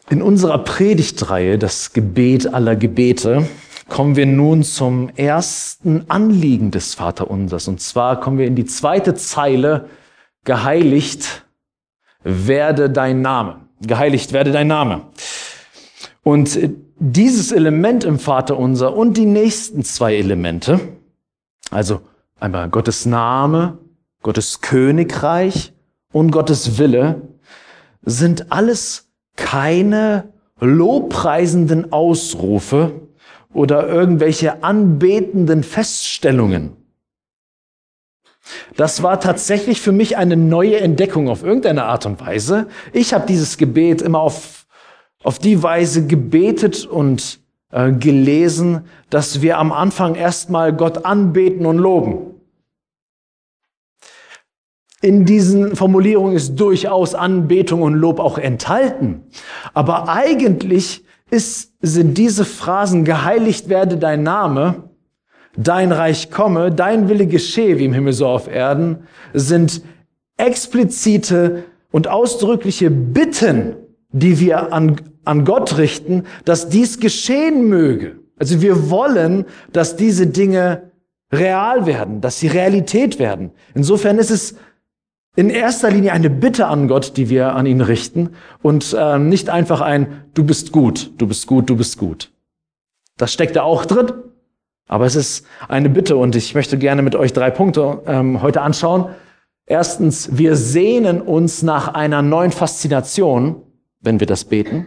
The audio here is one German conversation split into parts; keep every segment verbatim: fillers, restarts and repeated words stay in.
In unserer Predigtreihe, das Gebet aller Gebete, kommen wir nun zum ersten Anliegen des Vaterunsers. Und zwar kommen wir in die zweite Zeile, geheiligt werde dein Name. Geheiligt werde dein Name. Und dieses Element im Vaterunser und die nächsten zwei Elemente, also einmal Gottes Name, Gottes Königreich und Gottes Wille, sind alles keine lobpreisenden Ausrufe oder irgendwelche anbetenden Feststellungen. Das war tatsächlich für mich eine neue Entdeckung auf irgendeine Art und Weise. Ich habe dieses Gebet immer auf, auf die Weise gebetet und äh, gelesen, dass wir am Anfang erstmal Gott anbeten und loben. In diesen Formulierungen ist durchaus Anbetung und Lob auch enthalten. Aber eigentlich ist, sind diese Phrasen, geheiligt werde dein Name, dein Reich komme, dein Wille geschehe, wie im Himmel so auf Erden, sind explizite und ausdrückliche Bitten, die wir an, an Gott richten, dass dies geschehen möge. Also wir wollen, dass diese Dinge real werden, dass sie Realität werden. Insofern ist es in erster Linie eine Bitte an Gott, die wir an ihn richten und äh, nicht einfach ein du bist gut, du bist gut, du bist gut. Das steckt da auch drin, aber es ist eine Bitte und ich möchte gerne mit euch drei Punkte ähm, heute anschauen. Erstens, wir sehnen uns nach einer neuen Faszination, wenn wir das beten.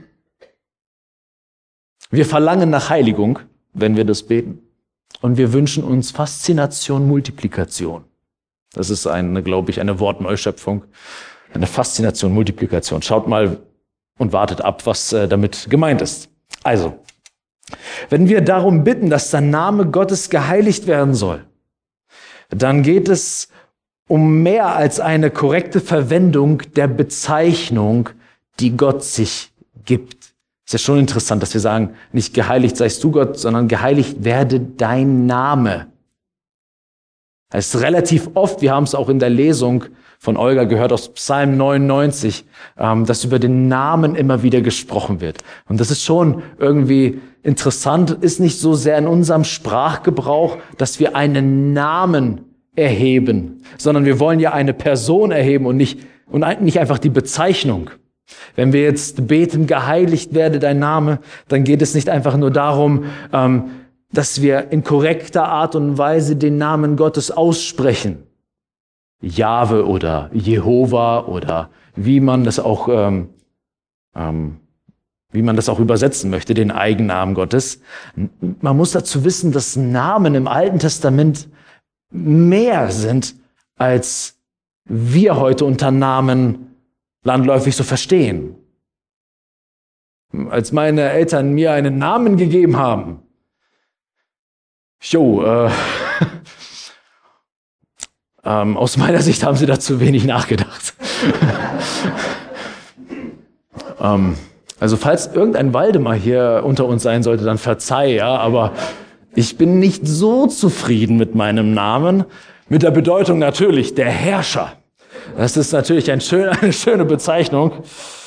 Wir verlangen nach Heiligung, wenn wir das beten. Und wir wünschen uns Faszination, Multiplikation. Das ist eine, glaube ich, eine Wortneuschöpfung, eine Faszination, Multiplikation. Schaut mal und wartet ab, was äh, damit gemeint ist. Also, wenn wir darum bitten, dass der Name Gottes geheiligt werden soll, dann geht es um mehr als eine korrekte Verwendung der Bezeichnung, die Gott sich gibt. Ist ja schon interessant, dass wir sagen, nicht geheiligt seist du Gott, sondern geheiligt werde dein Name. Das ist relativ oft, wir haben es auch in der Lesung von Olga gehört aus Psalm neunundneunzig, dass über den Namen immer wieder gesprochen wird. Und das ist schon irgendwie interessant, ist nicht so sehr in unserem Sprachgebrauch, dass wir einen Namen erheben, sondern wir wollen ja eine Person erheben und nicht, und nicht einfach die Bezeichnung. Wenn wir jetzt beten, geheiligt werde dein Name, dann geht es nicht einfach nur darum, ähm, dass wir in korrekter Art und Weise den Namen Gottes aussprechen. Jahwe oder Jehova oder wie man das auch, ähm, ähm, wie man das auch übersetzen möchte, den Eigennamen Gottes. Man muss dazu wissen, dass Namen im Alten Testament mehr sind, als wir heute unter Namen landläufig so verstehen. Als meine Eltern mir einen Namen gegeben haben, Jo, äh, ähm, aus meiner Sicht haben sie da zu wenig nachgedacht. ähm, also falls irgendein Waldemar hier unter uns sein sollte, dann verzeih, ja, aber ich bin nicht so zufrieden mit meinem Namen, mit der Bedeutung natürlich der Herrscher. Das ist natürlich ein schön, eine schöne Bezeichnung.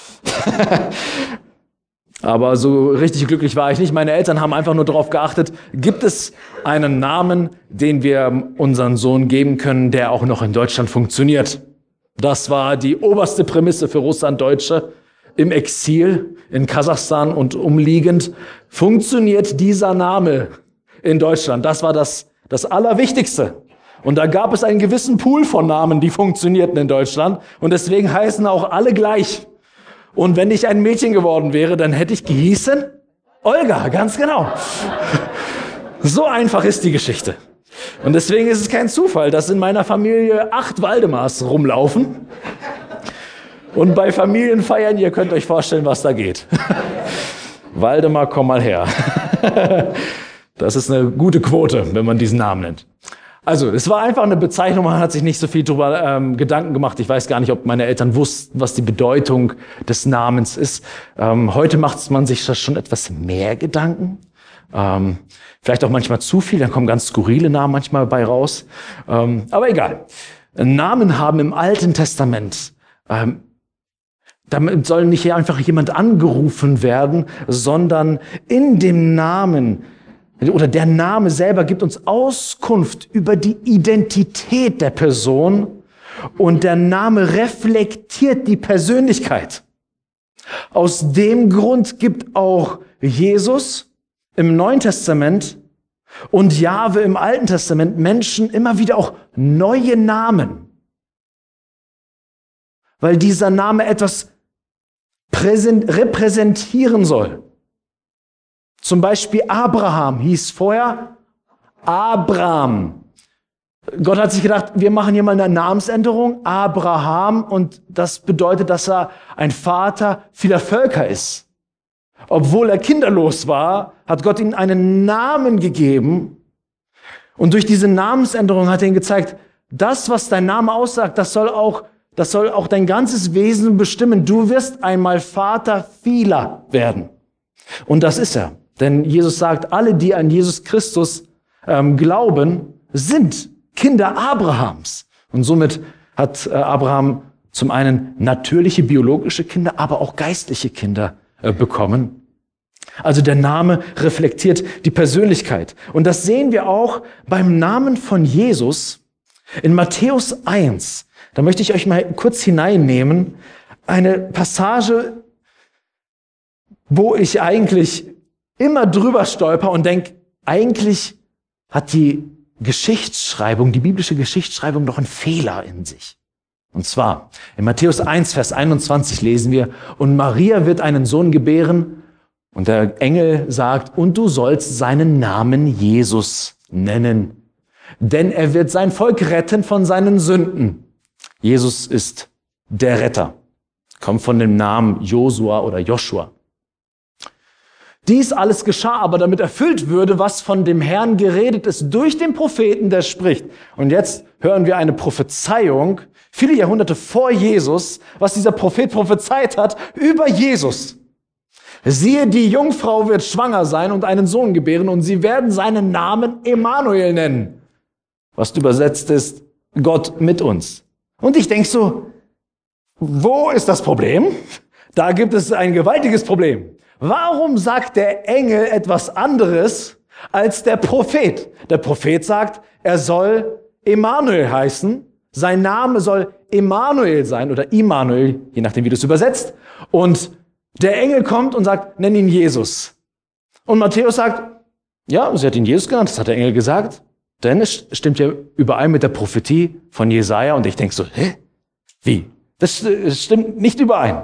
Aber so richtig glücklich war ich nicht. Meine Eltern haben einfach nur darauf geachtet, gibt es einen Namen, den wir unseren Sohn geben können, der auch noch in Deutschland funktioniert. Das war die oberste Prämisse für Russlanddeutsche im Exil in Kasachstan und umliegend. Funktioniert dieser Name in Deutschland? Das war das, das Allerwichtigste. Und da gab es einen gewissen Pool von Namen, die funktionierten in Deutschland. Und deswegen heißen auch alle gleich. Und wenn ich ein Mädchen geworden wäre, dann hätte ich gehießen Olga, ganz genau. So einfach ist die Geschichte. Und deswegen ist es kein Zufall, dass in meiner Familie acht Waldemars rumlaufen. Und bei Familienfeiern, ihr könnt euch vorstellen, was da geht. Waldemar, komm mal her. Das ist eine gute Quote, wenn man diesen Namen nennt. Also, es war einfach eine Bezeichnung, man hat sich nicht so viel darüber ähm, Gedanken gemacht. Ich weiß gar nicht, ob meine Eltern wussten, was die Bedeutung des Namens ist. Ähm, heute macht man sich da schon etwas mehr Gedanken. Ähm, vielleicht auch manchmal zu viel, dann kommen ganz skurrile Namen manchmal bei raus. Ähm, aber egal. Namen haben im Alten Testament ähm, Damit soll nicht einfach jemand angerufen werden, sondern in dem Namen oder der Name selber gibt uns Auskunft über die Identität der Person und der Name reflektiert die Persönlichkeit. Aus dem Grund gibt auch Jesus im Neuen Testament und Jahwe im Alten Testament Menschen immer wieder auch neue Namen. Weil dieser Name etwas präsent, repräsentieren soll. Zum Beispiel Abraham hieß vorher Abram. Gott hat sich gedacht, wir machen hier mal eine Namensänderung, Abraham, und das bedeutet, dass er ein Vater vieler Völker ist. Obwohl er kinderlos war, hat Gott ihm einen Namen gegeben. Und durch diese Namensänderung hat er ihm gezeigt, das, was dein Name aussagt, das soll auch, das soll auch dein ganzes Wesen bestimmen. Du wirst einmal Vater vieler werden. Und das ist er. Denn Jesus sagt, alle, die an Jesus Christus ähm, glauben, sind Kinder Abrahams. Und somit hat äh, Abraham zum einen natürliche, biologische Kinder, aber auch geistliche Kinder äh, bekommen. Also der Name reflektiert die Persönlichkeit. Und das sehen wir auch beim Namen von Jesus in Matthäus eins. Da möchte ich euch mal kurz hineinnehmen. Eine Passage, wo ich eigentlich immer drüber stolper und denke, eigentlich hat die Geschichtsschreibung, die biblische Geschichtsschreibung doch einen Fehler in sich. Und zwar in Matthäus eins, Vers einundzwanzig lesen wir, und Maria wird einen Sohn gebären, und der Engel sagt, und du sollst seinen Namen Jesus nennen, denn er wird sein Volk retten von seinen Sünden. Jesus ist der Retter, kommt von dem Namen Josua oder Joshua. Dies alles geschah aber, damit erfüllt würde, was von dem Herrn geredet ist durch den Propheten, der spricht. Und jetzt hören wir eine Prophezeiung, viele Jahrhunderte vor Jesus, was dieser Prophet prophezeit hat über Jesus. Siehe, die Jungfrau wird schwanger sein und einen Sohn gebären, und sie werden seinen Namen Emmanuel nennen, was übersetzt ist, Gott mit uns. Und ich denke so, wo ist das Problem? Da gibt es ein gewaltiges Problem. Warum sagt der Engel etwas anderes als der Prophet? Der Prophet sagt, er soll Emmanuel heißen. Sein Name soll Emmanuel sein oder Immanuel, je nachdem, wie du es übersetzt. Und der Engel kommt und sagt, nenn ihn Jesus. Und Matthäus sagt, ja, sie hat ihn Jesus genannt, das hat der Engel gesagt. Denn es stimmt ja überein mit der Prophetie von Jesaja. Und ich denke so, hä? Wie? Das stimmt nicht überein.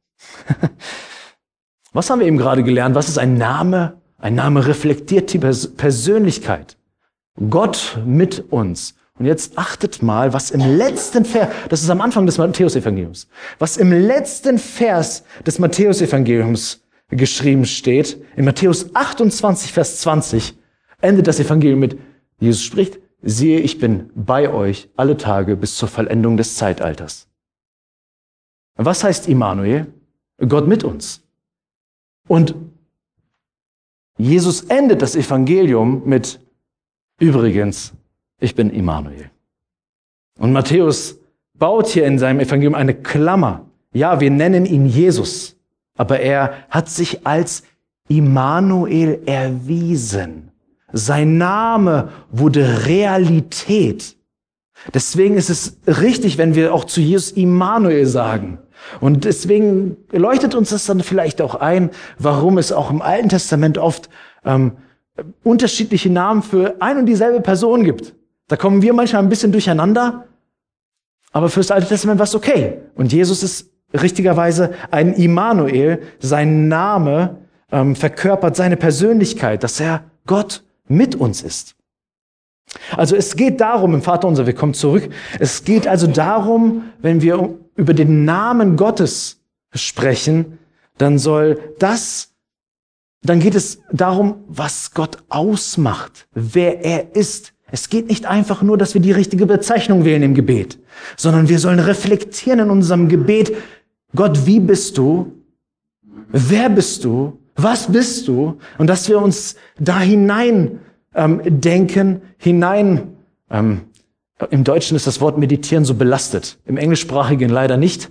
Was haben wir eben gerade gelernt? Was ist ein Name? Ein Name reflektiert die Persönlichkeit. Gott mit uns. Und jetzt achtet mal, was im letzten Vers, das ist am Anfang des Matthäus-Evangeliums, was im letzten Vers des Matthäus-Evangeliums geschrieben steht. In Matthäus achtundzwanzig, Vers zwanzig endet das Evangelium mit, Jesus spricht, siehe, ich bin bei euch alle Tage bis zur Vollendung des Zeitalters. Was heißt Immanuel? Gott mit uns. Und Jesus endet das Evangelium mit, übrigens, ich bin Immanuel. Und Matthäus baut hier in seinem Evangelium eine Klammer. Ja, wir nennen ihn Jesus, aber er hat sich als Immanuel erwiesen. Sein Name wurde Realität. Deswegen ist es richtig, wenn wir auch zu Jesus Immanuel sagen. Und deswegen leuchtet uns das dann vielleicht auch ein, warum es auch im Alten Testament oft ähm, unterschiedliche Namen für ein und dieselbe Person gibt. Da kommen wir manchmal ein bisschen durcheinander, aber für das Alte Testament war es okay. Und Jesus ist richtigerweise ein Immanuel. Sein Name ähm, verkörpert seine Persönlichkeit, dass er Gott mit uns ist. Also es geht darum, im Vaterunser, wir kommen zurück, es geht also darum, wenn wir über den Namen Gottes sprechen, dann soll das, dann geht es darum, was Gott ausmacht, wer er ist. Es geht nicht einfach nur, dass wir die richtige Bezeichnung wählen im Gebet, sondern wir sollen reflektieren in unserem Gebet, Gott, wie bist du? Wer bist du? Was bist du? Und dass wir uns da hinein ähm, denken, hinein, ähm, im Deutschen ist das Wort meditieren so belastet, im Englischsprachigen leider nicht.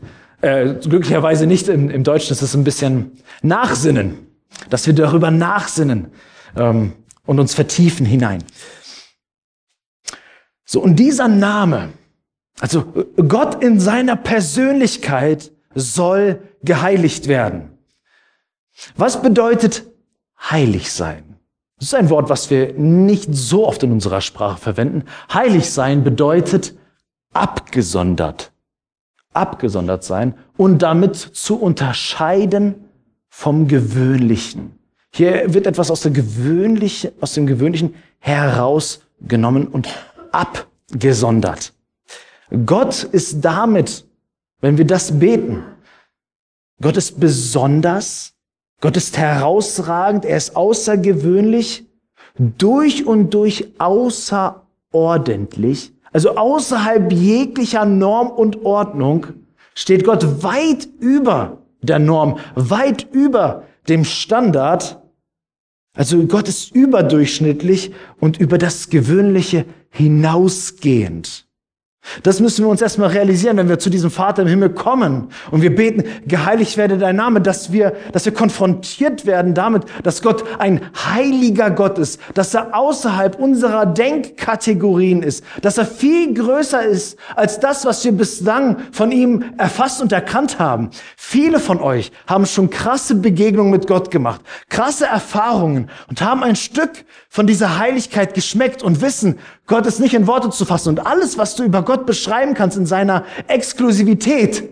Äh, glücklicherweise nicht im, im Deutschen, das ist ein bisschen nachsinnen, dass wir darüber nachsinnen ähm, und uns vertiefen hinein. So, und dieser Name, also Gott in seiner Persönlichkeit soll geheiligt werden. Was bedeutet heilig sein? Das ist ein Wort, was wir nicht so oft in unserer Sprache verwenden. Heilig sein bedeutet abgesondert. Abgesondert sein und damit zu unterscheiden vom Gewöhnlichen. Hier wird etwas aus, der Gewöhnliche, aus dem Gewöhnlichen herausgenommen und abgesondert. Gott ist damit, wenn wir das beten, Gott ist besonders, Gott ist herausragend, er ist außergewöhnlich, durch und durch außerordentlich, also außerhalb jeglicher Norm und Ordnung steht Gott weit über der Norm, weit über dem Standard. Also Gott ist überdurchschnittlich und über das Gewöhnliche hinausgehend. Das müssen wir uns erstmal realisieren, wenn wir zu diesem Vater im Himmel kommen und wir beten, geheiligt werde dein Name, dass wir, dass wir konfrontiert werden damit, dass Gott ein heiliger Gott ist, dass er außerhalb unserer Denkkategorien ist, dass er viel größer ist als das, was wir bislang von ihm erfasst und erkannt haben. Viele von euch haben schon krasse Begegnungen mit Gott gemacht, krasse Erfahrungen und haben ein Stück von dieser Heiligkeit geschmeckt und wissen, Gott ist nicht in Worte zu fassen und alles, was du über Gott beschreiben kannst in seiner Exklusivität.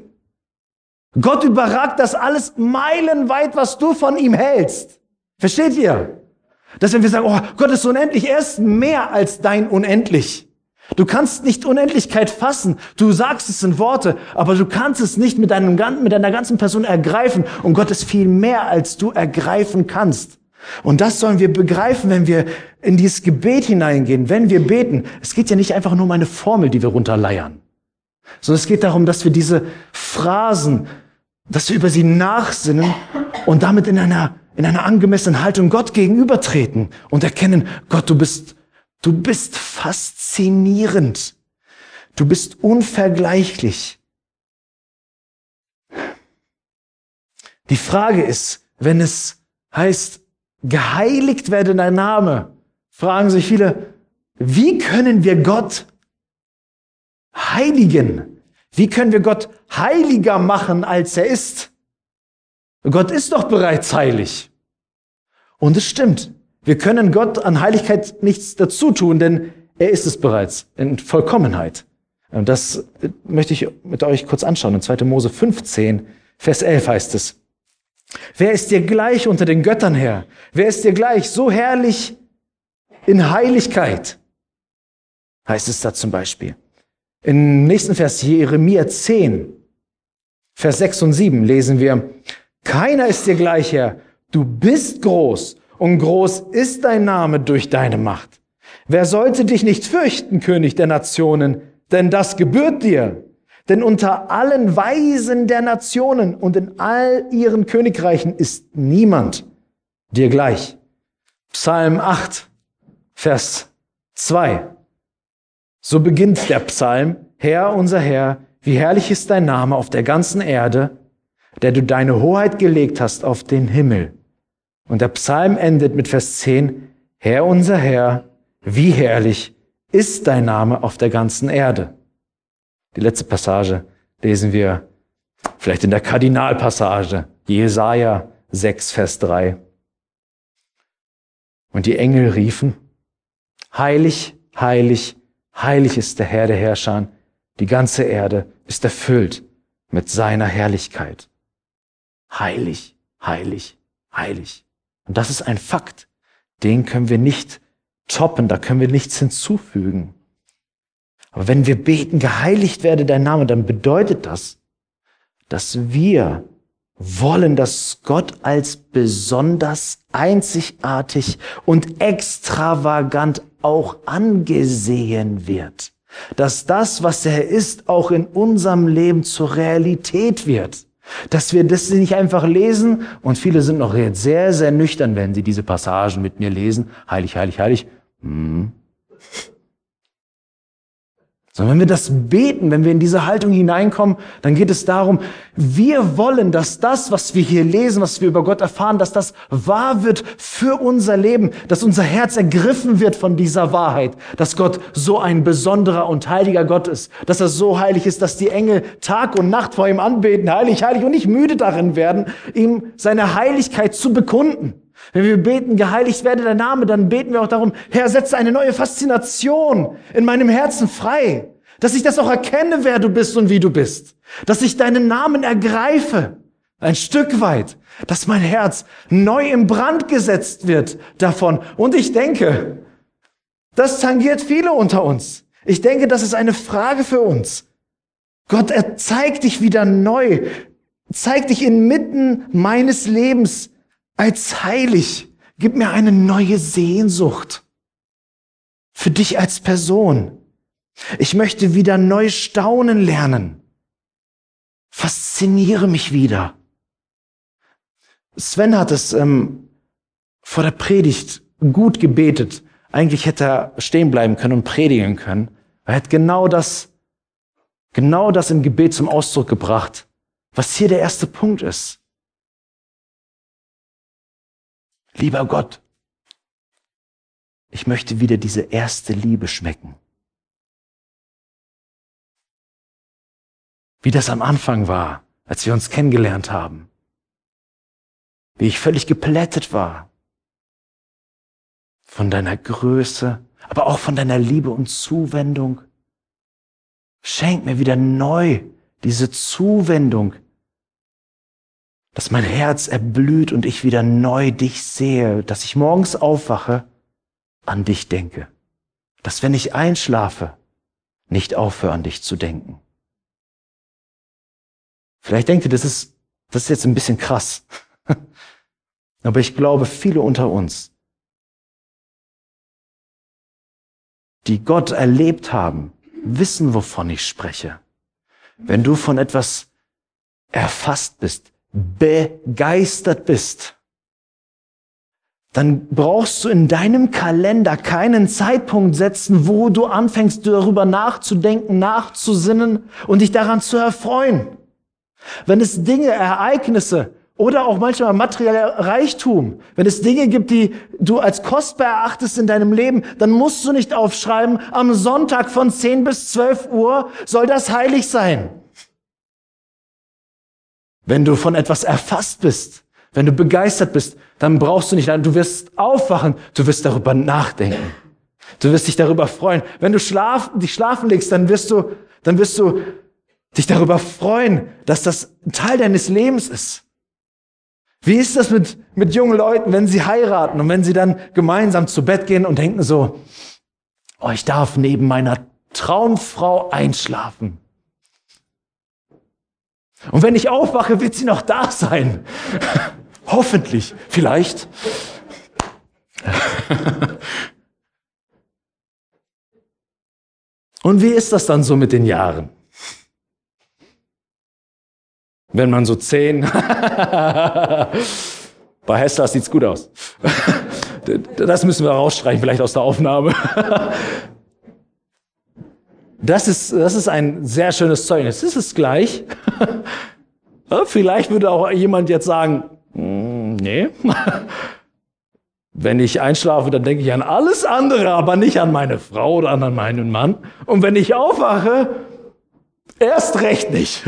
Gott überragt das alles meilenweit, was du von ihm hältst. Versteht ihr? Dass wenn wir sagen, oh, Gott ist unendlich, er ist mehr als dein Unendlich. Du kannst nicht Unendlichkeit fassen. Du sagst es in Worte, aber du kannst es nicht mit, deinem, mit deiner ganzen Person ergreifen. Und Gott ist viel mehr, als du ergreifen kannst. Und das sollen wir begreifen, wenn wir in dieses Gebet hineingehen, wenn wir beten. Es geht ja nicht einfach nur um eine Formel, die wir runterleiern, sondern es geht darum, dass wir diese Phrasen, dass wir über sie nachsinnen und damit in einer, in einer angemessenen Haltung Gott gegenübertreten und erkennen, Gott, du bist, du bist faszinierend. Du bist unvergleichlich. Die Frage ist, wenn es heißt, geheiligt werde dein Name, fragen sich viele, wie können wir Gott heiligen? Wie können wir Gott heiliger machen, als er ist? Gott ist doch bereits heilig. Und es stimmt, wir können Gott an Heiligkeit nichts dazu tun, denn er ist es bereits in Vollkommenheit. Und das möchte ich mit euch kurz anschauen. In zweiter Mose fünfzehn, Vers elf heißt es, wer ist dir gleich unter den Göttern, Herr? Wer ist dir gleich so herrlich in Heiligkeit? Heißt es da zum Beispiel. Im nächsten Vers, Jeremia zehn, Vers sechs und sieben, lesen wir, keiner ist dir gleich, Herr. Du bist groß und groß ist dein Name durch deine Macht. Wer sollte dich nicht fürchten, König der Nationen? Denn das gebührt dir. Denn unter allen Weisen der Nationen und in all ihren Königreichen ist niemand dir gleich. Psalm acht, Vers zwei. So beginnt der Psalm, Herr, unser Herr, wie herrlich ist dein Name auf der ganzen Erde, der du deine Hoheit gelegt hast auf den Himmel. Und der Psalm endet mit Vers zehn, Herr, unser Herr, wie herrlich ist dein Name auf der ganzen Erde. Die letzte Passage lesen wir vielleicht in der Kardinalpassage, Jesaja sechs, Vers drei. Und die Engel riefen, heilig, heilig, heilig ist der Herr der Herrscher, die ganze Erde ist erfüllt mit seiner Herrlichkeit. Heilig, heilig, heilig. Und das ist ein Fakt, den können wir nicht toppen, da können wir nichts hinzufügen. Aber wenn wir beten, geheiligt werde dein Name, dann bedeutet das, dass wir wollen, dass Gott als besonders einzigartig und extravagant auch angesehen wird. Dass das, was er ist, auch in unserem Leben zur Realität wird. Dass wir das nicht einfach lesen und viele sind noch jetzt sehr, sehr nüchtern, wenn sie diese Passagen mit mir lesen. Heilig, heilig, heilig. Hm. Sondern wenn wir das beten, wenn wir in diese Haltung hineinkommen, dann geht es darum, wir wollen, dass das, was wir hier lesen, was wir über Gott erfahren, dass das wahr wird für unser Leben, dass unser Herz ergriffen wird von dieser Wahrheit, dass Gott so ein besonderer und heiliger Gott ist, dass er so heilig ist, dass die Engel Tag und Nacht vor ihm anbeten, heilig, heilig und nicht müde darin werden, ihm seine Heiligkeit zu bekunden. Wenn wir beten, geheiligt werde dein Name, dann beten wir auch darum, Herr, setze eine neue Faszination in meinem Herzen frei, dass ich das auch erkenne, wer du bist und wie du bist, dass ich deinen Namen ergreife, ein Stück weit, dass mein Herz neu in Brand gesetzt wird davon. Und ich denke, das tangiert viele unter uns. Ich denke, das ist eine Frage für uns. Gott, er zeigt dich wieder neu, zeigt dich inmitten meines Lebens als heilig. Gib mir eine neue Sehnsucht für dich als Person. Ich möchte wieder neu staunen lernen. Fasziniere mich wieder. Sven hat es ähm, vor der Predigt gut gebetet. Eigentlich hätte er stehen bleiben können und predigen können. Er hat genau das, genau das im Gebet zum Ausdruck gebracht, was hier der erste Punkt ist. Lieber Gott, ich möchte wieder diese erste Liebe schmecken. Wie das am Anfang war, als wir uns kennengelernt haben. Wie ich völlig geplättet war von deiner Größe, aber auch von deiner Liebe und Zuwendung. Schenk mir wieder neu diese Zuwendung, dass mein Herz erblüht und ich wieder neu dich sehe, dass ich morgens aufwache, an dich denke. Dass wenn ich einschlafe, nicht aufhöre, an dich zu denken. Vielleicht denkt ihr, das ist, das ist jetzt ein bisschen krass. Aber ich glaube, viele unter uns, die Gott erlebt haben, wissen, wovon ich spreche. Wenn du von etwas erfasst bist, begeistert bist, dann brauchst du in deinem Kalender keinen Zeitpunkt setzen, wo du anfängst, darüber nachzudenken, nachzusinnen und dich daran zu erfreuen. Wenn es Dinge, Ereignisse oder auch manchmal materieller Reichtum, wenn es Dinge gibt, die du als kostbar erachtest in deinem Leben, dann musst du nicht aufschreiben, am Sonntag von zehn bis zwölf Uhr soll das heilig sein. Wenn du von etwas erfasst bist, wenn du begeistert bist, dann brauchst du nicht, du wirst aufwachen, du wirst darüber nachdenken. Du wirst dich darüber freuen. Wenn du schlaf, dich schlafen legst, dann wirst du, dann wirst du dich darüber freuen, dass das ein Teil deines Lebens ist. Wie ist das mit, mit jungen Leuten, wenn sie heiraten und wenn sie dann gemeinsam zu Bett gehen und denken so, oh, ich darf neben meiner Traumfrau einschlafen. Und wenn ich aufwache, wird sie noch da sein. Hoffentlich, vielleicht. Und wie ist das dann so mit den Jahren? Wenn man so zehn, bei Hessler sieht's gut aus. Das müssen wir rausstreichen, vielleicht aus der Aufnahme. Das ist, das ist ein sehr schönes Zeugnis. Das ist gleich. Vielleicht würde auch jemand jetzt sagen, nee. Wenn ich einschlafe, dann denke ich an alles andere, aber nicht an meine Frau oder an meinen Mann. Und wenn ich aufwache, erst recht nicht.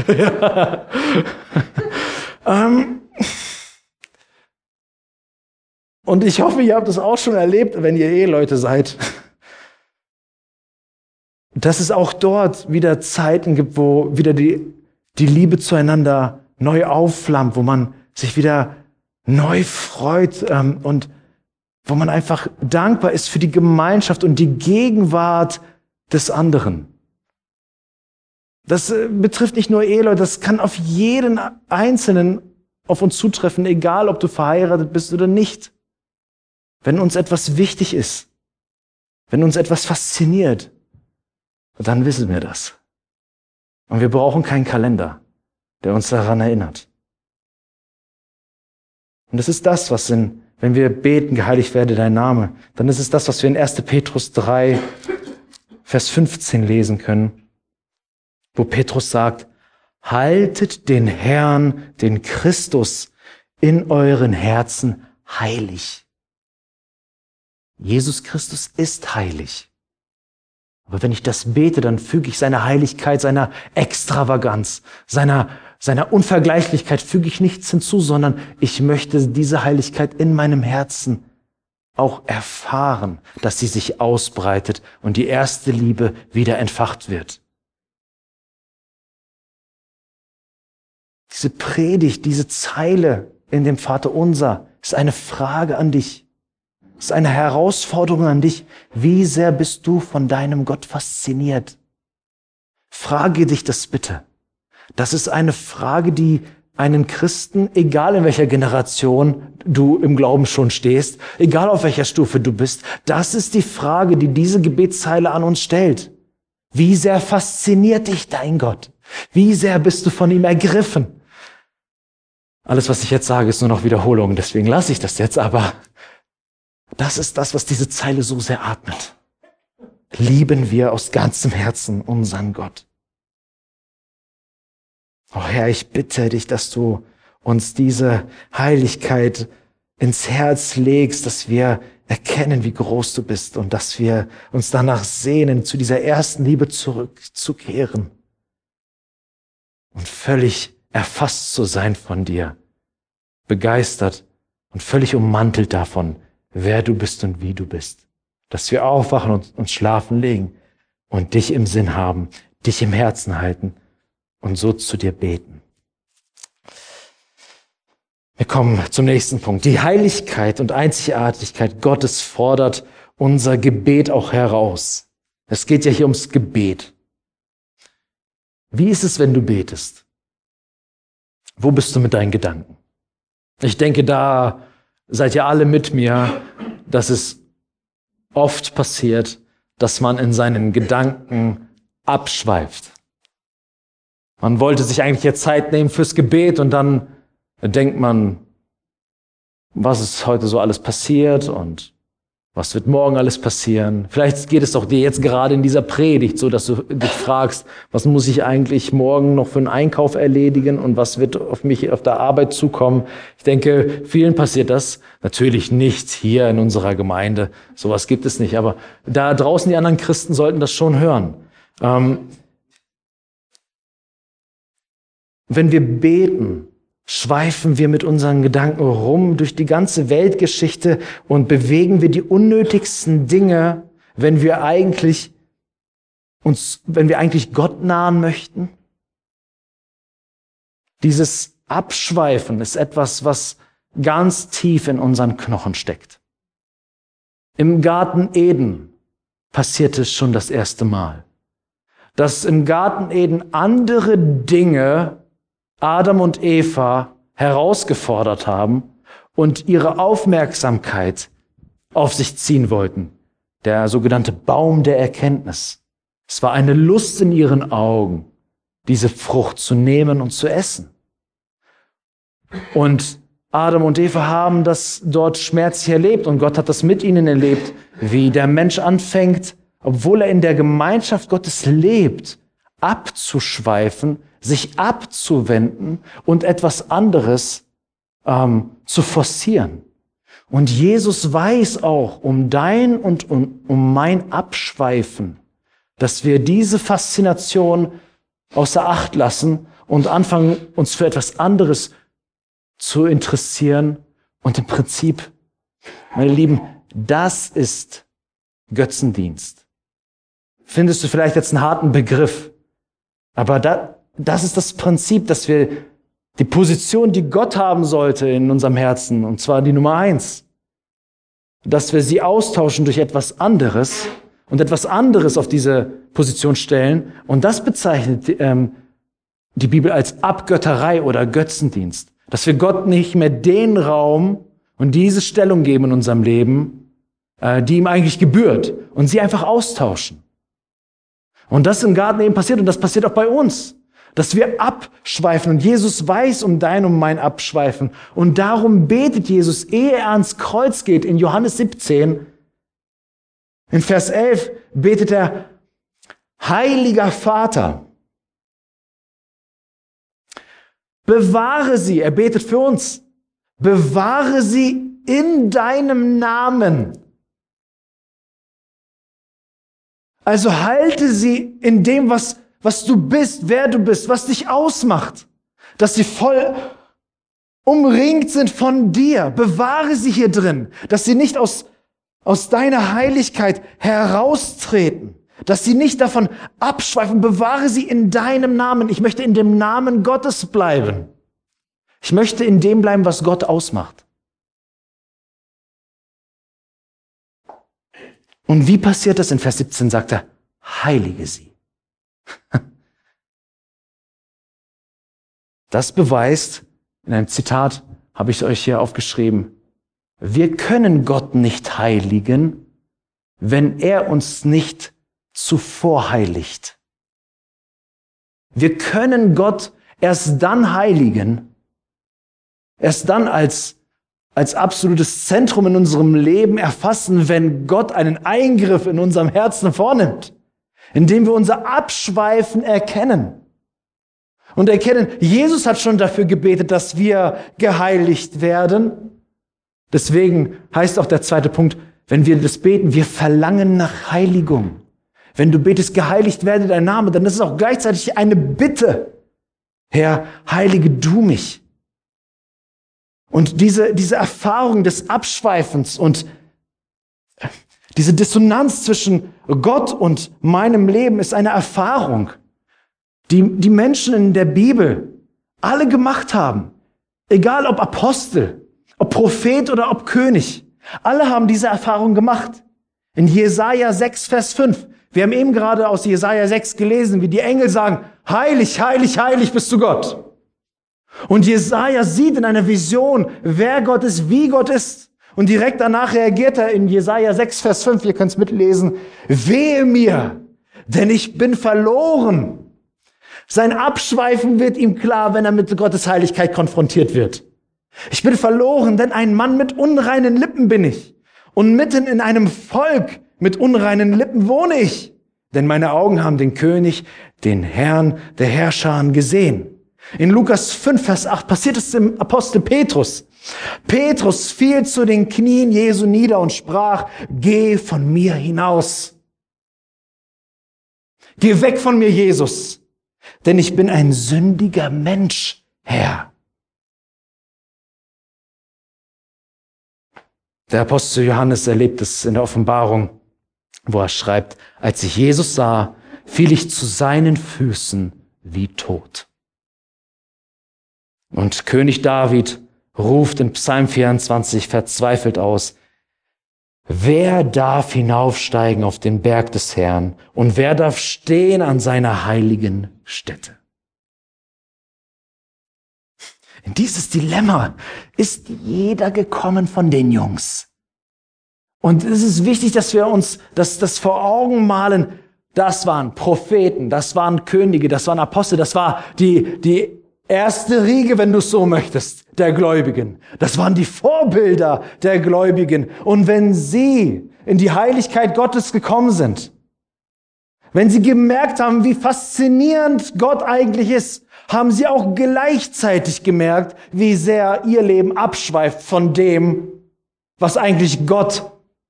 ähm, und ich hoffe, ihr habt es auch schon erlebt, wenn ihr Eheleute seid, dass es auch dort wieder Zeiten gibt, wo wieder die, die Liebe zueinander neu aufflammt, wo man sich wieder neu freut ähm, und wo man einfach dankbar ist für die Gemeinschaft und die Gegenwart des anderen. Das betrifft nicht nur Eheleute, das kann auf jeden Einzelnen auf uns zutreffen, egal ob du verheiratet bist oder nicht. Wenn uns etwas wichtig ist, wenn uns etwas fasziniert, dann wissen wir das. Und wir brauchen keinen Kalender, der uns daran erinnert. Und das ist das, was in, wenn wir beten, geheiligt werde dein Name, dann ist es das, was wir in erster Petrus drei, Vers fünfzehn lesen können, wo Petrus sagt, haltet den Herrn, den Christus, in euren Herzen heilig. Jesus Christus ist heilig. Aber wenn ich das bete, dann füge ich seiner Heiligkeit, seiner Extravaganz, seiner, seiner Unvergleichlichkeit, füge ich nichts hinzu, sondern ich möchte diese Heiligkeit in meinem Herzen auch erfahren, dass sie sich ausbreitet und die erste Liebe wieder entfacht wird. Diese Predigt, diese Zeile in dem Vaterunser ist eine Frage an dich. Es ist eine Herausforderung an dich. Wie sehr bist du von deinem Gott fasziniert? Frage dich das bitte. Das ist eine Frage, die einen Christen, egal in welcher Generation du im Glauben schon stehst, egal auf welcher Stufe du bist, das ist die Frage, die diese Gebetszeile an uns stellt. Wie sehr fasziniert dich dein Gott? Wie sehr bist du von ihm ergriffen? Alles, was ich jetzt sage, ist nur noch Wiederholung, deswegen lasse ich das jetzt, aber das ist das, was diese Zeile so sehr atmet. Lieben wir aus ganzem Herzen unseren Gott. Oh Herr, ich bitte dich, dass du uns diese Heiligkeit ins Herz legst, dass wir erkennen, wie groß du bist und dass wir uns danach sehnen, zu dieser ersten Liebe zurückzukehren und völlig erfasst zu sein von dir, begeistert und völlig ummantelt davon, wer du bist und wie du bist. Dass wir aufwachen und uns schlafen legen und dich im Sinn haben, dich im Herzen halten und so zu dir beten. Wir kommen zum nächsten Punkt. Die Heiligkeit und Einzigartigkeit Gottes fordert unser Gebet auch heraus. Es geht ja hier ums Gebet. Wie ist es, wenn du betest? Wo bist du mit deinen Gedanken? Ich denke, da seid ihr alle mit mir, dass es oft passiert, dass man in seinen Gedanken abschweift. Man wollte sich eigentlich jetzt Zeit nehmen fürs Gebet und dann denkt man, was ist heute so alles passiert und was wird morgen alles passieren? Vielleicht geht es doch dir jetzt gerade in dieser Predigt so, dass du dich fragst, was muss ich eigentlich morgen noch für einen Einkauf erledigen und was wird auf mich auf der Arbeit zukommen? Ich denke, vielen passiert das. Natürlich nicht hier in unserer Gemeinde. Sowas gibt es nicht. Aber da draußen die anderen Christen sollten das schon hören. Ähm, wenn wir beten, schweifen wir mit unseren Gedanken rum durch die ganze Weltgeschichte und bewegen wir die unnötigsten Dinge, wenn wir eigentlich uns, wenn wir eigentlich Gott nahen möchten? Dieses Abschweifen ist etwas, was ganz tief in unseren Knochen steckt. Im Garten Eden passierte es schon das erste Mal, dass im Garten Eden andere Dinge Adam und Eva herausgefordert haben und ihre Aufmerksamkeit auf sich ziehen wollten. Der sogenannte Baum der Erkenntnis. Es war eine Lust in ihren Augen, diese Frucht zu nehmen und zu essen. Und Adam und Eva haben das dort schmerzlich erlebt und Gott hat das mit ihnen erlebt, wie der Mensch anfängt, obwohl er in der Gemeinschaft Gottes lebt, abzuschweifen, sich abzuwenden und etwas anderes ähm, zu forcieren. Und Jesus weiß auch um dein und um, um mein Abschweifen, dass wir diese Faszination außer Acht lassen und anfangen, uns für etwas anderes zu interessieren. Und im Prinzip, meine Lieben, das ist Götzendienst. Findest du vielleicht jetzt einen harten Begriff, aber da, das ist das Prinzip, dass wir die Position, die Gott haben sollte in unserem Herzen, und zwar die Nummer eins, dass wir sie austauschen durch etwas anderes und etwas anderes auf diese Position stellen. Und das bezeichnet ähm, die Bibel als Abgötterei oder Götzendienst. Dass wir Gott nicht mehr den Raum und diese Stellung geben in unserem Leben, äh, die ihm eigentlich gebührt, und sie einfach austauschen. Und das im Garten eben passiert, und das passiert auch bei uns, dass wir abschweifen. Und Jesus weiß um dein und mein Abschweifen. Und darum betet Jesus, ehe er ans Kreuz geht, in Johannes siebzehn, in Vers elf, betet er, Heiliger Vater, bewahre sie, er betet für uns, bewahre sie in deinem Namen. Also halte sie in dem, was, was du bist, wer du bist, was dich ausmacht, dass sie voll umringt sind von dir. Bewahre sie hier drin, dass sie nicht aus, aus deiner Heiligkeit heraustreten, dass sie nicht davon abschweifen. Bewahre sie in deinem Namen. Ich möchte in dem Namen Gottes bleiben. Ich möchte in dem bleiben, was Gott ausmacht. Und wie passiert das? In Vers siebzehn sagt er, heilige sie. Das beweist, in einem Zitat habe ich es euch hier aufgeschrieben, wir können Gott nicht heiligen, wenn er uns nicht zuvor heiligt. Wir können Gott erst dann heiligen, erst dann als, als absolutes Zentrum in unserem Leben erfassen, wenn Gott einen Eingriff in unserem Herzen vornimmt, indem wir unser Abschweifen erkennen. Und erkennen, Jesus hat schon dafür gebetet, dass wir geheiligt werden. Deswegen heißt auch der zweite Punkt, wenn wir das beten, wir verlangen nach Heiligung. Wenn du betest, geheiligt werde dein Name, dann ist es auch gleichzeitig eine Bitte. Herr, heilige du mich. Und diese, diese Erfahrung des Abschweifens und diese Dissonanz zwischen Gott und meinem Leben ist eine Erfahrung, die die Menschen in der Bibel alle gemacht haben. Egal ob Apostel, ob Prophet oder ob König. Alle haben diese Erfahrung gemacht. In Jesaja sechs, Vers fünf. Wir haben eben gerade aus Jesaja sechs gelesen, wie die Engel sagen, heilig, heilig, heilig bist du Gott. Und Jesaja sieht in einer Vision, wer Gott ist, wie Gott ist. Und direkt danach reagiert er in Jesaja sechs, Vers fünf, ihr könnt es mitlesen, wehe mir, denn ich bin verloren. Sein Abschweifen wird ihm klar, wenn er mit Gottes Heiligkeit konfrontiert wird. Ich bin verloren, denn ein Mann mit unreinen Lippen bin ich. Und mitten in einem Volk mit unreinen Lippen wohne ich. Denn meine Augen haben den König, den Herrn der Herrscher gesehen. In Lukas fünf, Vers acht passiert es dem Apostel Petrus. Petrus fiel zu den Knien Jesu nieder und sprach, geh von mir hinaus. Geh weg von mir, Jesus. Denn ich bin ein sündiger Mensch, Herr. Der Apostel Johannes erlebt es in der Offenbarung, wo er schreibt, als ich Jesus sah, fiel ich zu seinen Füßen wie tot. Und König David ruft in Psalm vierundzwanzig verzweifelt aus, wer darf hinaufsteigen auf den Berg des Herrn und wer darf stehen an seiner heiligen Stätte? In dieses Dilemma ist jeder gekommen von den Jungs. Und es ist wichtig, dass wir uns das, das vor Augen malen. Das waren Propheten, das waren Könige, das waren Apostel, das war die, die erste Riege, wenn du es so möchtest, der Gläubigen. Das waren die Vorbilder der Gläubigen. Und wenn sie in die Heiligkeit Gottes gekommen sind, wenn sie gemerkt haben, wie faszinierend Gott eigentlich ist, haben sie auch gleichzeitig gemerkt, wie sehr ihr Leben abschweift von dem, was eigentlich Gott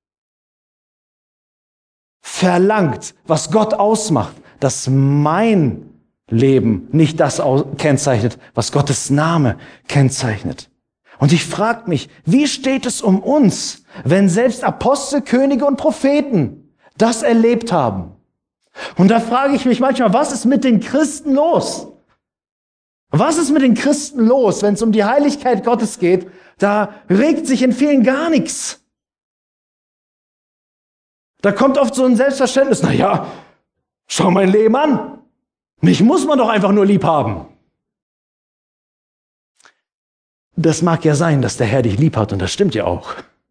verlangt, was Gott ausmacht, dass mein Leben nicht das kennzeichnet, was Gottes Name kennzeichnet. Und ich frage mich, wie steht es um uns, wenn selbst Apostel, Könige und Propheten das erlebt haben? Und da frage ich mich manchmal, was ist mit den Christen los? Was ist mit den Christen los, wenn es um die Heiligkeit Gottes geht? Da regt sich in vielen gar nichts. Da kommt oft so ein Selbstverständnis, na ja, schau mein Leben an. Mich muss man doch einfach nur lieb haben. Das mag ja sein, dass der Herr dich lieb hat, und das stimmt ja auch.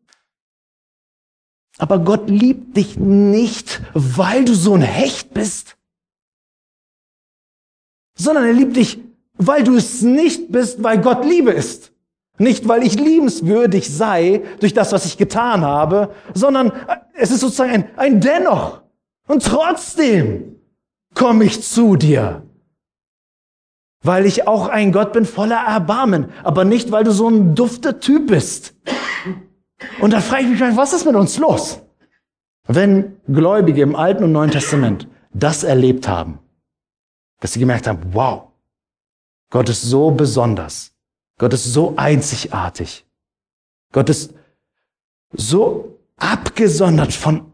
Aber Gott liebt dich nicht, weil du so ein Hecht bist, sondern er liebt dich, weil du es nicht bist, weil Gott Liebe ist. Nicht, weil ich liebenswürdig sei durch das, was ich getan habe, sondern es ist sozusagen ein, ein Dennoch. Und trotzdem komme ich zu dir. Weil ich auch ein Gott bin voller Erbarmen, aber nicht, weil du so ein dufter Typ bist. Und da frage ich mich, was ist mit uns los? Wenn Gläubige im Alten und Neuen Testament das erlebt haben, dass sie gemerkt haben, wow, Gott ist so besonders, Gott ist so einzigartig, Gott ist so abgesondert von,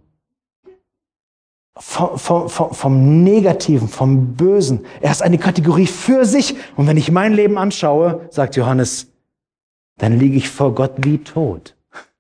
vom, vom, vom, vom Negativen, vom Bösen. Er ist eine Kategorie für sich. Und wenn ich mein Leben anschaue, sagt Johannes, dann liege ich vor Gott wie tot.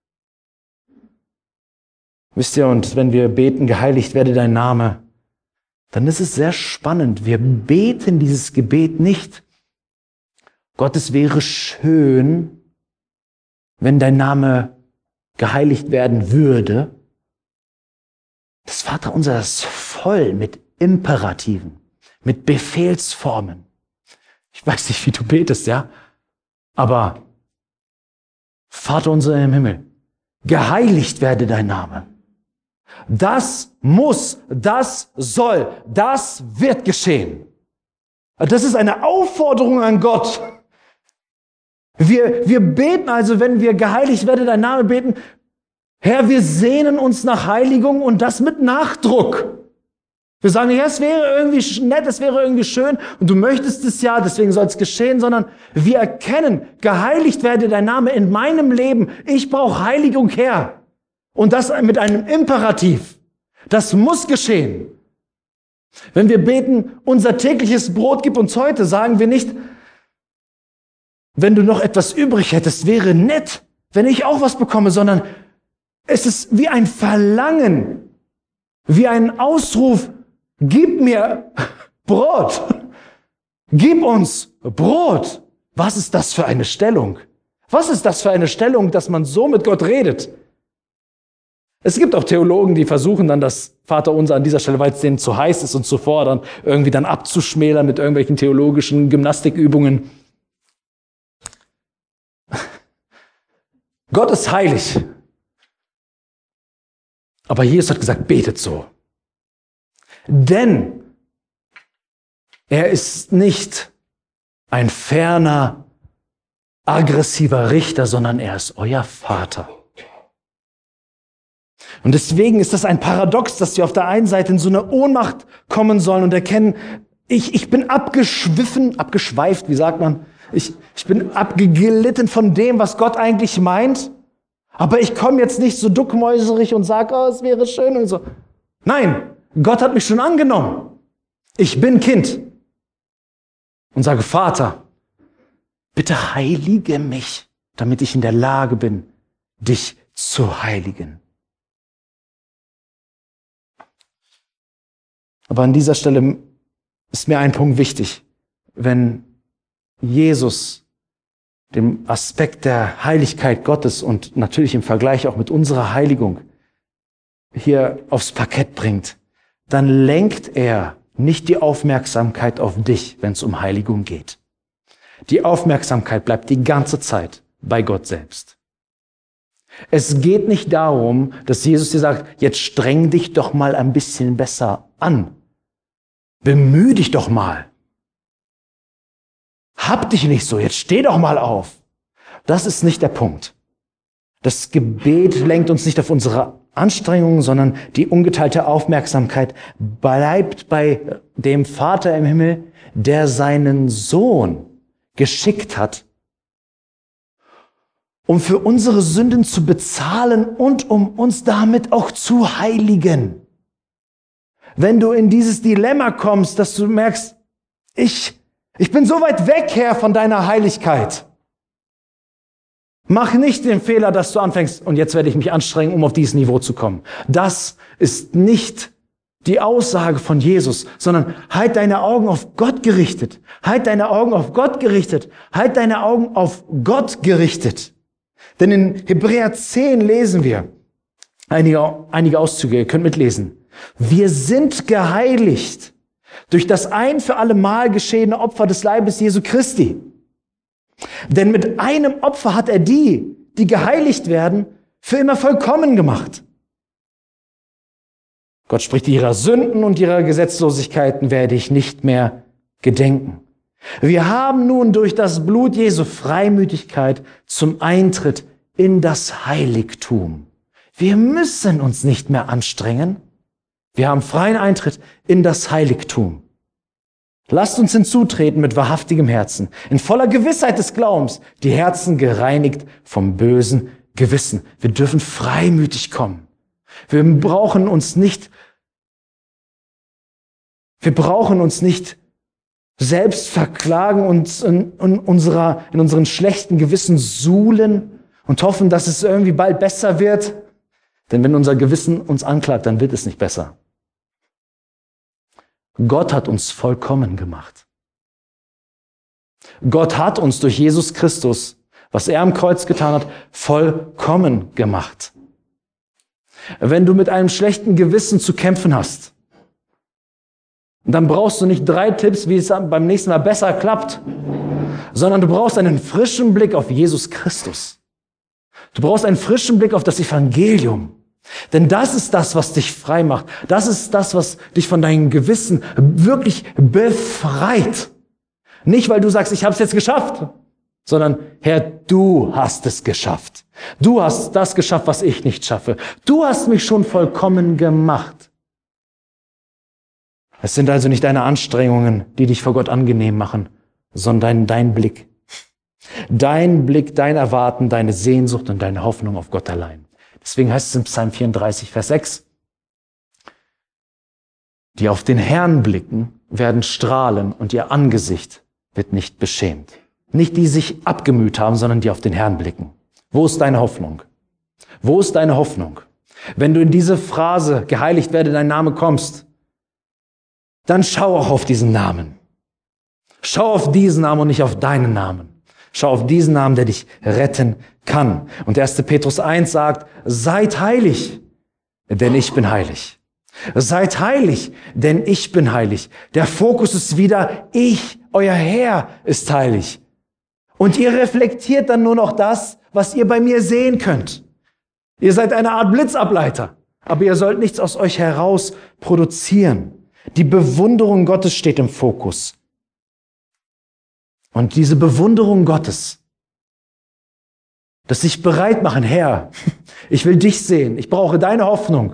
Wisst ihr, und wenn wir beten, geheiligt werde dein Name, dann ist es sehr spannend. Wir beten dieses Gebet nicht, Gott, es wäre schön, wenn dein Name geheiligt werden würde. Das Vaterunser ist voll mit Imperativen, mit Befehlsformen. Ich weiß nicht, wie du betest, ja? Aber Vaterunser im Himmel, geheiligt werde dein Name. Das muss, das soll, das wird geschehen. Das ist eine Aufforderung an Gott. Wir, wir beten also, wenn wir geheiligt werde dein Name beten, Herr, wir sehnen uns nach Heiligung und das mit Nachdruck. Wir sagen nicht, ja, es wäre irgendwie nett, es wäre irgendwie schön und du möchtest es ja, deswegen soll es geschehen, sondern wir erkennen, geheiligt werde dein Name in meinem Leben. Ich brauche Heiligung her. Und das mit einem Imperativ. Das muss geschehen. Wenn wir beten, unser tägliches Brot gib uns heute, sagen wir nicht, wenn du noch etwas übrig hättest, wäre nett, wenn ich auch was bekomme, sondern es ist wie ein Verlangen, wie ein Ausruf, gib mir Brot, gib uns Brot. Was ist das für eine Stellung? Was ist das für eine Stellung, dass man so mit Gott redet? Es gibt auch Theologen, die versuchen dann das Vaterunser an dieser Stelle, weil es denen zu heiß ist und zu fordern, irgendwie dann abzuschmälern mit irgendwelchen theologischen Gymnastikübungen. Gott ist heilig. Aber Jesus hat gesagt, betet so. Denn er ist nicht ein ferner, aggressiver Richter, sondern er ist euer Vater. Und deswegen ist das ein Paradox, dass wir auf der einen Seite in so eine Ohnmacht kommen sollen und erkennen, ich, ich bin abgeschwiffen, abgeschweift, wie sagt man? Ich, ich bin abgeglitten von dem, was Gott eigentlich meint. Aber ich komme jetzt nicht so duckmäuserig und sage, oh, es wäre schön und so. Nein, Gott hat mich schon angenommen. Ich bin Kind. Und sage, Vater, bitte heilige mich, damit ich in der Lage bin, dich zu heiligen. Aber an dieser Stelle ist mir ein Punkt wichtig. Wenn Jesus dem Aspekt der Heiligkeit Gottes und natürlich im Vergleich auch mit unserer Heiligung hier aufs Parkett bringt, dann lenkt er nicht die Aufmerksamkeit auf dich, wenn es um Heiligung geht. Die Aufmerksamkeit bleibt die ganze Zeit bei Gott selbst. Es geht nicht darum, dass Jesus dir sagt, jetzt streng dich doch mal ein bisschen besser an. Bemühe dich doch mal. Hab dich nicht so, jetzt steh doch mal auf. Das ist nicht der Punkt. Das Gebet lenkt uns nicht auf unsere Anstrengungen, sondern die ungeteilte Aufmerksamkeit bleibt bei dem Vater im Himmel, der seinen Sohn geschickt hat, um für unsere Sünden zu bezahlen und um uns damit auch zu heiligen. Wenn du in dieses Dilemma kommst, dass du merkst, ich, ich bin so weit weg, Herr, von deiner Heiligkeit. Mach nicht den Fehler, dass du anfängst, und jetzt werde ich mich anstrengen, um auf dieses Niveau zu kommen. Das ist nicht die Aussage von Jesus, sondern halt deine Augen auf Gott gerichtet. Halt deine Augen auf Gott gerichtet. Halt deine Augen auf Gott gerichtet. Denn in Hebräer zehn lesen wir einige, einige Auszüge, ihr könnt mitlesen. Wir sind geheiligt durch das ein für alle Mal geschehene Opfer des Leibes Jesu Christi. Denn mit einem Opfer hat er die, die geheiligt werden, für immer vollkommen gemacht. Gott spricht, ihrer Sünden und ihrer Gesetzlosigkeiten werde ich nicht mehr gedenken. Wir haben nun durch das Blut Jesu Freimütigkeit zum Eintritt in das Heiligtum. Wir müssen uns nicht mehr anstrengen. Wir haben freien Eintritt in das Heiligtum. Lasst uns hinzutreten mit wahrhaftigem Herzen, in voller Gewissheit des Glaubens, die Herzen gereinigt vom bösen Gewissen. Wir dürfen freimütig kommen. Wir brauchen uns nicht, wir brauchen uns nicht selbst verklagen und in, in, unserer, in unseren schlechten Gewissen suhlen und hoffen, dass es irgendwie bald besser wird. Denn wenn unser Gewissen uns anklagt, dann wird es nicht besser. Gott hat uns vollkommen gemacht. Gott hat uns durch Jesus Christus, was er am Kreuz getan hat, vollkommen gemacht. Wenn du mit einem schlechten Gewissen zu kämpfen hast, dann brauchst du nicht drei Tipps, wie es beim nächsten Mal besser klappt, sondern du brauchst einen frischen Blick auf Jesus Christus. Du brauchst einen frischen Blick auf das Evangelium. Denn das ist das, was dich frei macht. Das ist das, was dich von deinem Gewissen wirklich befreit. Nicht, weil du sagst, ich habe es jetzt geschafft, sondern Herr, du hast es geschafft. Du hast das geschafft, was ich nicht schaffe. Du hast mich schon vollkommen gemacht. Es sind also nicht deine Anstrengungen, die dich vor Gott angenehm machen, sondern dein Blick. Dein Blick, dein Erwarten, deine Sehnsucht und deine Hoffnung auf Gott allein. Deswegen heißt es in Psalm vierunddreißig, Vers sechs, die auf den Herrn blicken, werden strahlen und ihr Angesicht wird nicht beschämt. Nicht die sich abgemüht haben, sondern die auf den Herrn blicken. Wo ist deine Hoffnung? Wo ist deine Hoffnung? Wenn du in diese Phrase, geheiligt werde dein Name, kommst, dann schau auch auf diesen Namen. Schau auf diesen Namen und nicht auf deinen Namen. Schau auf diesen Namen, der dich retten kann. Und erster Petrus eins sagt, seid heilig, denn ich bin heilig. Seid heilig, denn ich bin heilig. Der Fokus ist wieder, ich, euer Herr, ist heilig. Und ihr reflektiert dann nur noch das, was ihr bei mir sehen könnt. Ihr seid eine Art Blitzableiter, aber ihr sollt nichts aus euch heraus produzieren. Die Bewunderung Gottes steht im Fokus. Und diese Bewunderung Gottes, dass sich bereit machen, Herr, ich will dich sehen, ich brauche deine Hoffnung.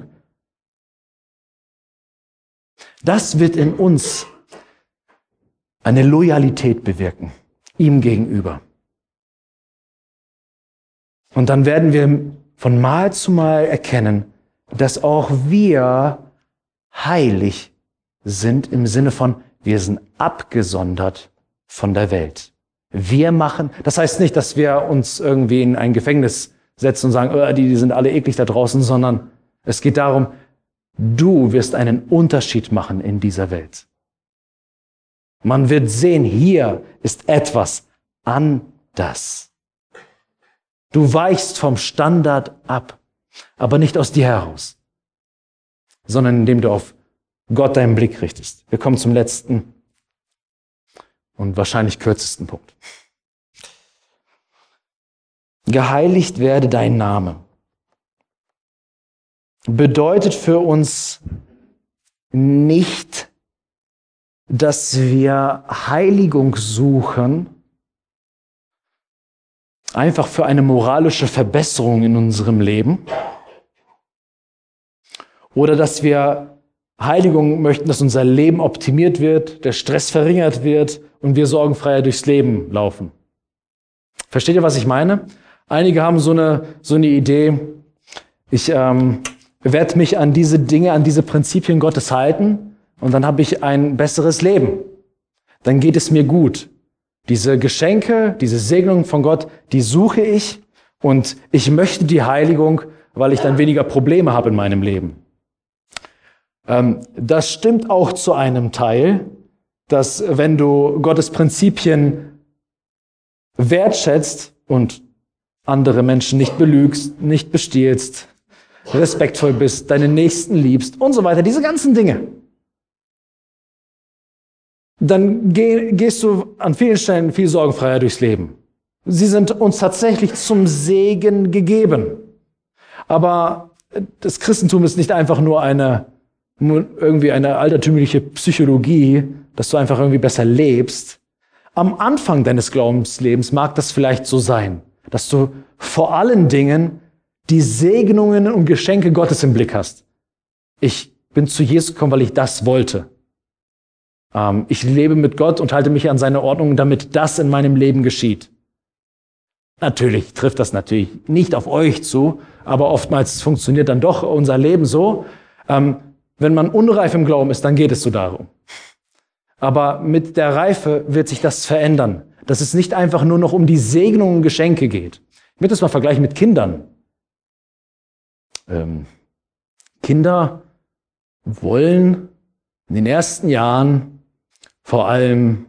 Das wird in uns eine Loyalität bewirken, ihm gegenüber. Und dann werden wir von Mal zu Mal erkennen, dass auch wir heilig sind im Sinne von, wir sind abgesondert von der Welt. Wir machen, das heißt nicht, dass wir uns irgendwie in ein Gefängnis setzen und sagen, oh, die, die sind alle eklig da draußen, sondern es geht darum, du wirst einen Unterschied machen in dieser Welt. Man wird sehen, hier ist etwas anders. Du weichst vom Standard ab, aber nicht aus dir heraus, sondern indem du auf Gott deinen Blick richtest. Wir kommen zum letzten und wahrscheinlich kürzesten Punkt. Geheiligt werde dein Name. Bedeutet für uns nicht, dass wir Heiligung suchen, einfach für eine moralische Verbesserung in unserem Leben, oder dass wir Heiligung möchten, dass unser Leben optimiert wird, der Stress verringert wird und wir sorgenfreier durchs Leben laufen. Versteht ihr, was ich meine? Einige haben so eine, so eine Idee, ich ähm, werde mich an diese Dinge, an diese Prinzipien Gottes halten und dann habe ich ein besseres Leben. Dann geht es mir gut. Diese Geschenke, diese Segnung von Gott, die suche ich und ich möchte die Heiligung, weil ich dann weniger Probleme habe in meinem Leben. Ähm, das stimmt auch zu einem Teil, dass wenn du Gottes Prinzipien wertschätzt und andere Menschen nicht belügst, nicht bestiehlst, respektvoll bist, deinen Nächsten liebst und so weiter, diese ganzen Dinge, dann geh, gehst du an vielen Stellen viel sorgenfreier durchs Leben. Sie sind uns tatsächlich zum Segen gegeben. Aber das Christentum ist nicht einfach nur eine, irgendwie eine altertümliche Psychologie, dass du einfach irgendwie besser lebst. Am Anfang deines Glaubenslebens mag das vielleicht so sein, dass du vor allen Dingen die Segnungen und Geschenke Gottes im Blick hast. Ich bin zu Jesus gekommen, weil ich das wollte. Ähm, ich lebe mit Gott und halte mich an seine Ordnung, damit das in meinem Leben geschieht. Natürlich trifft das natürlich nicht auf euch zu, aber oftmals funktioniert dann doch unser Leben so. Ähm, wenn man unreif im Glauben ist, dann geht es so darum. Aber mit der Reife wird sich das verändern, dass es nicht einfach nur noch um die Segnungen und Geschenke geht. Ich möchte das mal vergleichen mit Kindern. Ähm, Kinder wollen in den ersten Jahren vor allem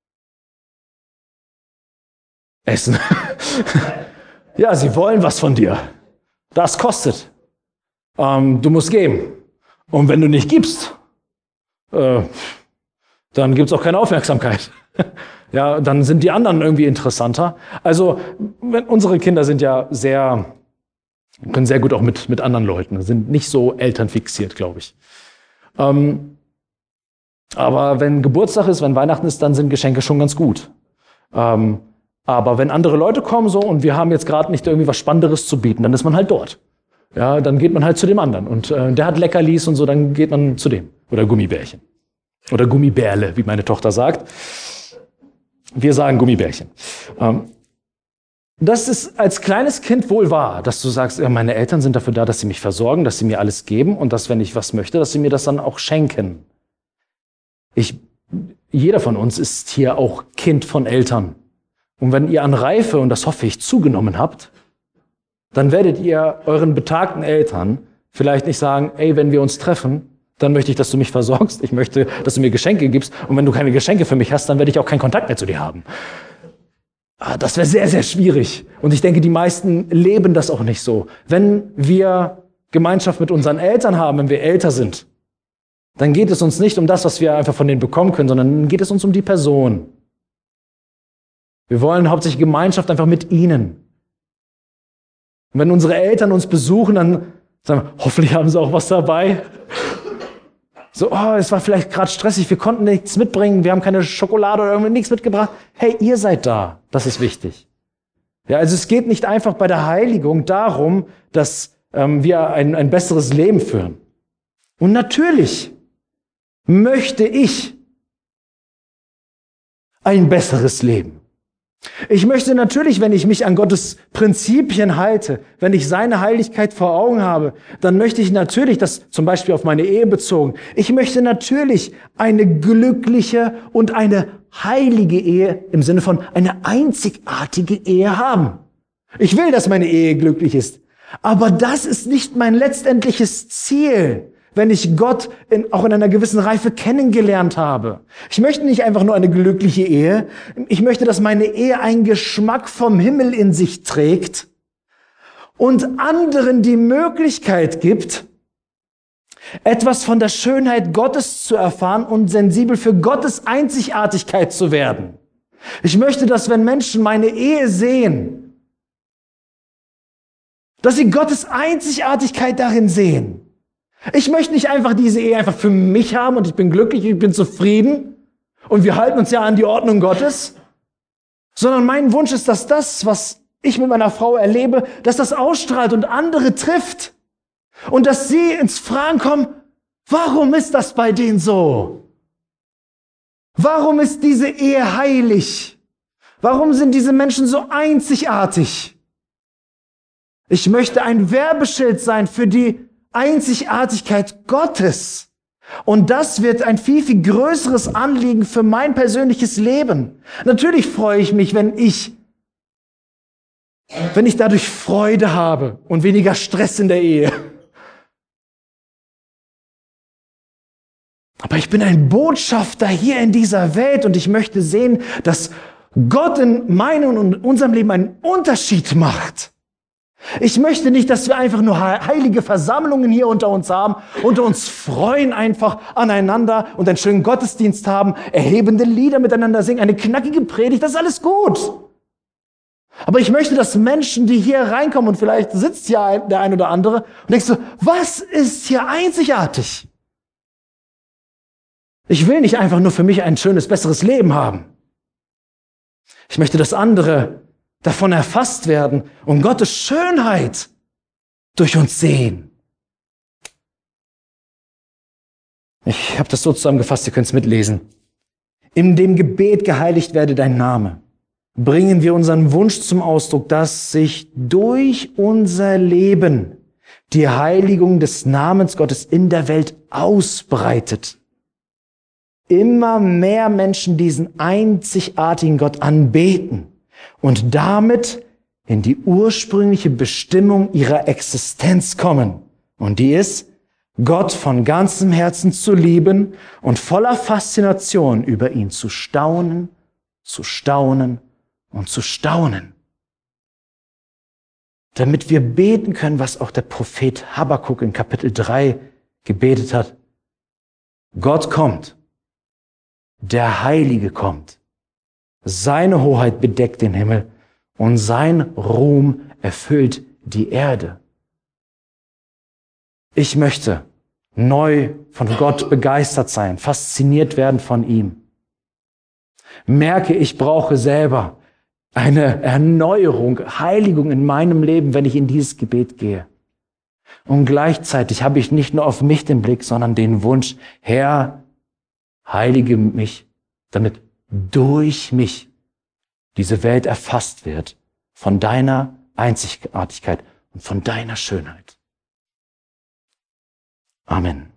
essen. Ja, sie wollen was von dir. Das kostet. Ähm, du musst geben. Und wenn du nicht gibst, äh, dann gibt es auch keine Aufmerksamkeit. Ja, dann sind die anderen irgendwie interessanter. Also wenn, unsere Kinder sind ja sehr, können sehr gut auch mit, mit anderen Leuten, sind nicht so elternfixiert, glaube ich. Ähm, aber wenn Geburtstag ist, wenn Weihnachten ist, dann sind Geschenke schon ganz gut. Ähm, aber wenn andere Leute kommen so und wir haben jetzt gerade nicht irgendwie was Spannenderes zu bieten, dann ist man halt dort. Ja, dann geht man halt zu dem anderen. Und äh, der hat Leckerlis und so, dann geht man zu dem. Oder Gummibärchen. Oder Gummibärle, wie meine Tochter sagt. Wir sagen Gummibärchen. Ähm, das ist als kleines Kind wohl wahr, dass du sagst, ja, meine Eltern sind dafür da, dass sie mich versorgen, dass sie mir alles geben und dass, wenn ich was möchte, dass sie mir das dann auch schenken. Ich, jeder von uns ist hier auch Kind von Eltern. Und wenn ihr an Reife, und das hoffe ich, zugenommen habt, dann werdet ihr euren betagten Eltern vielleicht nicht sagen, ey, wenn wir uns treffen, dann möchte ich, dass du mich versorgst. Ich möchte, dass du mir Geschenke gibst. Und wenn du keine Geschenke für mich hast, dann werde ich auch keinen Kontakt mehr zu dir haben. Das wäre sehr, sehr schwierig. Und ich denke, die meisten leben das auch nicht so. Wenn wir Gemeinschaft mit unseren Eltern haben, wenn wir älter sind, dann geht es uns nicht um das, was wir einfach von denen bekommen können, sondern dann geht es uns um die Person. Wir wollen hauptsächlich Gemeinschaft einfach mit ihnen. Und wenn unsere Eltern uns besuchen, dann sagen wir, hoffentlich haben sie auch was dabei. So, oh, es war vielleicht gerade stressig, wir konnten nichts mitbringen, wir haben keine Schokolade oder irgendwie nichts mitgebracht. Hey, ihr seid da, das ist wichtig. Ja, also es geht nicht einfach bei der Heiligung darum, dass ähm, wir ein, ein besseres Leben führen. Und natürlich möchte ich ein besseres Leben. Ich möchte natürlich, wenn ich mich an Gottes Prinzipien halte, wenn ich seine Heiligkeit vor Augen habe, dann möchte ich natürlich, das zum Beispiel auf meine Ehe bezogen, ich möchte natürlich eine glückliche und eine heilige Ehe im Sinne von eine einzigartige Ehe haben. Ich will, dass meine Ehe glücklich ist. Aber das ist nicht mein letztendliches Ziel, wenn ich Gott in, auch in einer gewissen Reife kennengelernt habe. Ich möchte nicht einfach nur eine glückliche Ehe. Ich möchte, dass meine Ehe einen Geschmack vom Himmel in sich trägt und anderen die Möglichkeit gibt, etwas von der Schönheit Gottes zu erfahren und sensibel für Gottes Einzigartigkeit zu werden. Ich möchte, dass wenn Menschen meine Ehe sehen, dass sie Gottes Einzigartigkeit darin sehen. Ich möchte nicht einfach diese Ehe einfach für mich haben und ich bin glücklich, ich bin zufrieden und wir halten uns ja an die Ordnung Gottes, sondern mein Wunsch ist, dass das, was ich mit meiner Frau erlebe, dass das ausstrahlt und andere trifft und dass sie ins Fragen kommen, warum ist das bei denen so? Warum ist diese Ehe heilig? Warum sind diese Menschen so einzigartig? Ich möchte ein Werbeschild sein für die Einzigartigkeit Gottes. Und das wird ein viel, viel größeres Anliegen für mein persönliches Leben. Natürlich freue ich mich, wenn ich, wenn ich dadurch Freude habe und weniger Stress in der Ehe. Aber ich bin ein Botschafter hier in dieser Welt und ich möchte sehen, dass Gott in meinem und unserem Leben einen Unterschied macht. Ich möchte nicht, dass wir einfach nur heilige Versammlungen hier unter uns haben, unter uns freuen einfach aneinander und einen schönen Gottesdienst haben, erhebende Lieder miteinander singen, eine knackige Predigt, das ist alles gut. Aber ich möchte, dass Menschen, die hier reinkommen und vielleicht sitzt hier der ein oder andere und denkst du, was ist hier einzigartig? Ich will nicht einfach nur für mich ein schönes, besseres Leben haben. Ich möchte, dass andere davon erfasst werden und Gottes Schönheit durch uns sehen. Ich habe das so zusammengefasst, ihr könnt es mitlesen. In dem Gebet geheiligt werde dein Name. Bringen wir unseren Wunsch zum Ausdruck, dass sich durch unser Leben die Heiligung des Namens Gottes in der Welt ausbreitet. Immer mehr Menschen diesen einzigartigen Gott anbeten und damit in die ursprüngliche Bestimmung ihrer Existenz kommen. Und die ist, Gott von ganzem Herzen zu lieben und voller Faszination über ihn zu staunen, zu staunen und zu staunen. Damit wir beten können, was auch der Prophet Habakuk in Kapitel drei gebetet hat. Gott kommt, der Heilige kommt, seine Hoheit bedeckt den Himmel und sein Ruhm erfüllt die Erde. Ich möchte neu von Gott begeistert sein, fasziniert werden von ihm. Merke, ich brauche selber eine Erneuerung, Heiligung in meinem Leben, wenn ich in dieses Gebet gehe. Und gleichzeitig habe ich nicht nur auf mich den Blick, sondern den Wunsch, Herr, heilige mich, damit durch mich diese Welt erfasst wird von deiner Einzigartigkeit und von deiner Schönheit. Amen.